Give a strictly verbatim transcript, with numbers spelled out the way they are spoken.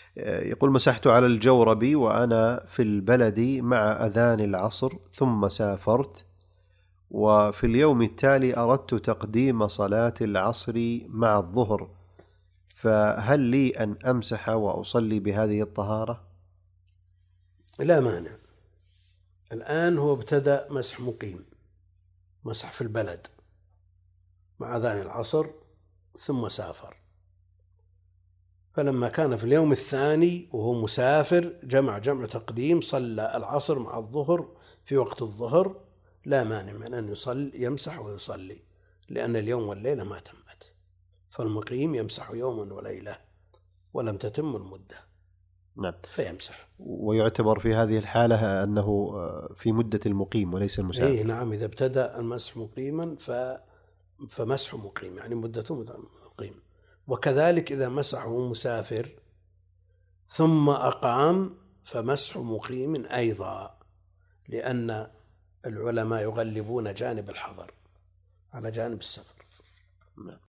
يقول: مسحت على الجورب وأنا في البلد مع أذان العصر ثم سافرت، وفي اليوم التالي أردت تقديم صلاة العصر مع الظهر، فهل لي أن أمسح وأصلي بهذه الطهارة؟ لا مانع. الآن هو ابتدأ مسح مقيم، مسح في البلد مع أذان العصر ثم سافر، فلما كان في اليوم الثاني وهو مسافر جمع جمع تقديم، صلى العصر مع الظهر في وقت الظهر، لا مانع من أن يصلي يمسح ويصلي، لأن اليوم والليلة ما تمت، فالمقيم يمسح يوما وليلة ولم تتم المدة. نعم. فيمسح. ويعتبر في هذه الحالة أنه في مدة المقيم وليس المسافر. إيه نعم، إذا ابتدأ المسح مقيما ف... فمسح مقيم يعني مدته مقيم. وكذلك إذا مسحه مسافر ثم أقام فمسح مقيم أيضا، لأن العلماء يغلبون جانب الحضر على جانب السفر.